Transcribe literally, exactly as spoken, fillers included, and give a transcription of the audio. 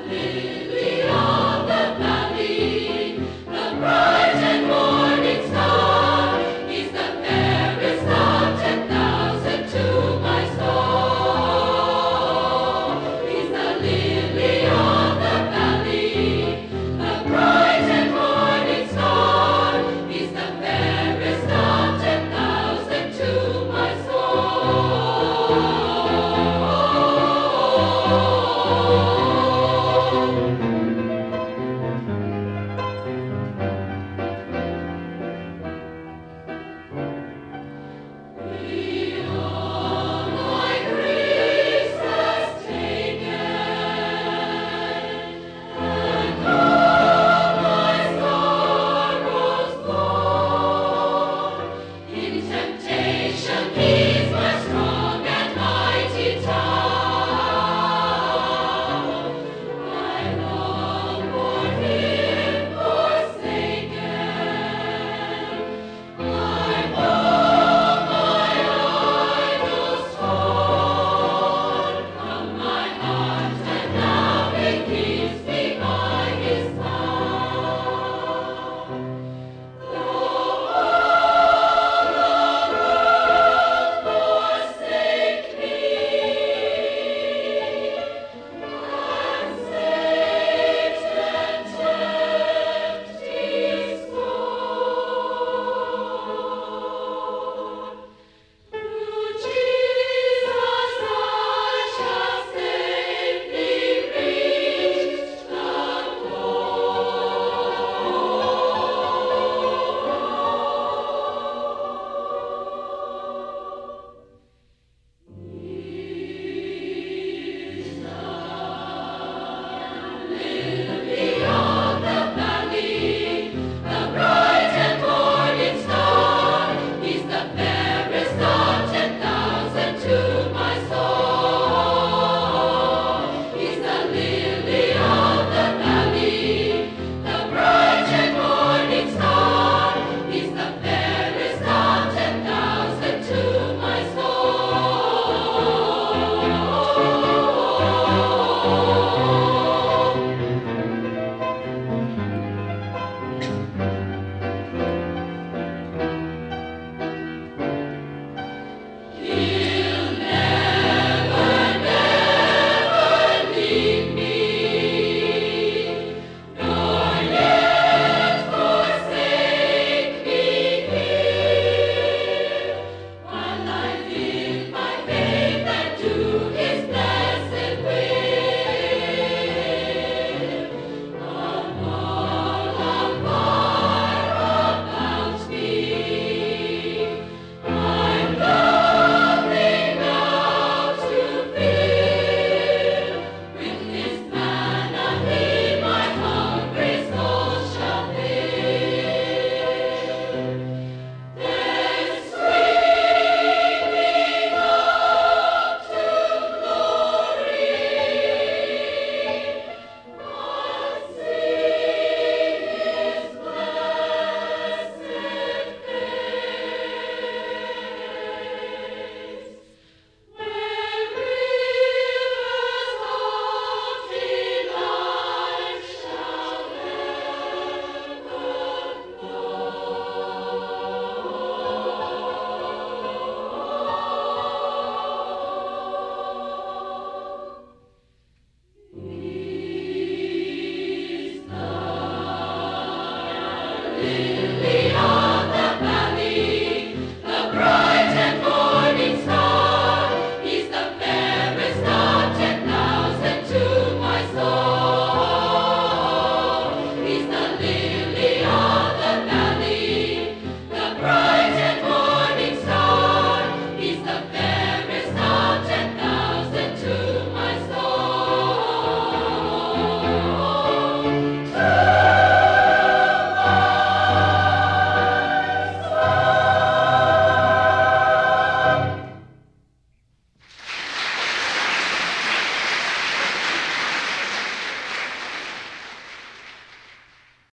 Lily of the valley, the bright and morning star, he's the fairest of ten thousand to my soul. He's the lily of the valley, the bright and morning star, he's the fairest of ten thousand to my We all like Christmas taken, and all my sorrows borne. In temptation He's my strong and mighty tower. I long for Him forsaken. I'm all my idols torn from my heart, and now He keeps